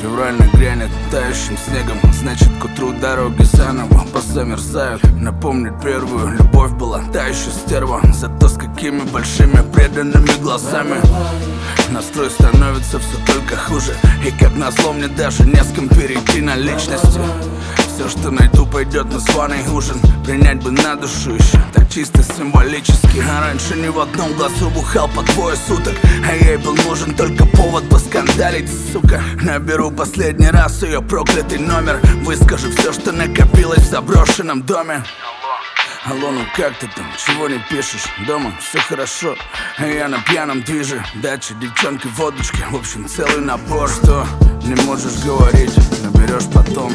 Февраль нагрянет тающим снегом, значит к утру дороги заново позамерзают. Напомнить первую любовь была та еще стерва, зато с какими большими преданными глазами. Настрой становится все только хуже, и как назло мне даже не с кем перейти на личности. Все, что найду, пойдет на званый ужин. Принять бы на душу еще, так чисто символически. А раньше ни в одном глазу бухал по 2 суток, а ей был нужен только повод поскандалить, сука. Наберу последний раз ее проклятый номер, выскажу все, что накопилось в заброшенном доме. Алло, ну как ты там, чего не пишешь? Дома все хорошо, а я на пьяном движе. Дача, девчонки, водочки, в общем целый набор. Что не можешь говорить, наберешь потом.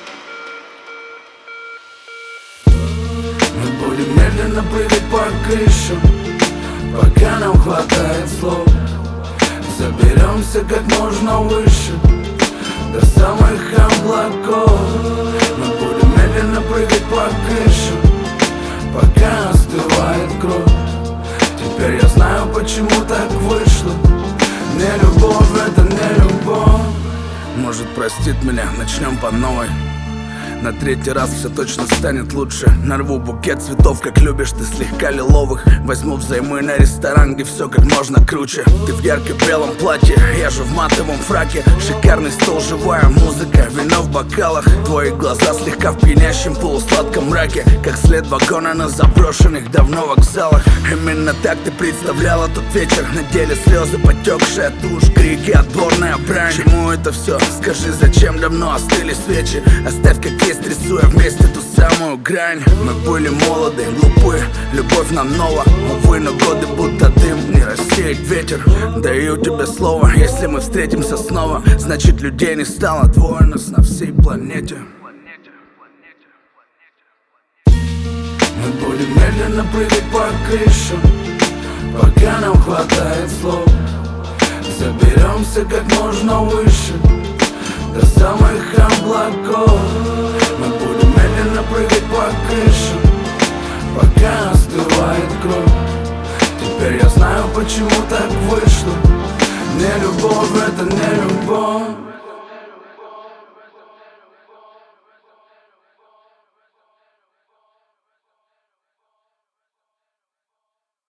Мы будем медленно прыгать по крышам, пока нам хватает слов. Заберемся как можно выше, до самых облаков. Мы будем медленно прыгать по крышам, пока остывает кровь. Теперь я знаю, почему так вышло. Не любовь, это не любовь. Может, простит меня, начнем по новой. На 3-й раз все точно станет лучше. Нарву букет цветов, как любишь ты, слегка лиловых. Возьму взаймы на ресторан, где все как можно круче. Ты в ярко-белом платье, я же в матовом фраке. Шикарный стол, живая музыка, вино в бокалах. Твои глаза слегка в пьянящем полусладком мраке, как след вагона на заброшенных давно вокзалах. Именно так ты представляла тот вечер. На деле слезы, потекшая тушь, крики, отборная брань. Чему это все? Скажи, зачем давно остыли свечи? Оставь как есть, рисуя вместе ту самую грань. Мы были молоды, глупы, любовь нам нова. Увы, но годы будто дым, не рассеять ветер. Даю тебе слово, если мы встретимся снова, значит людей не стало, двое нас на всей планете. Мы будем медленно прыгать по крышам, пока нам хватает слов. Заберемся как можно выше, до самых облаков. Мы будем медленно прыгать по крышам, пока остывает кровь. Теперь я знаю, почему так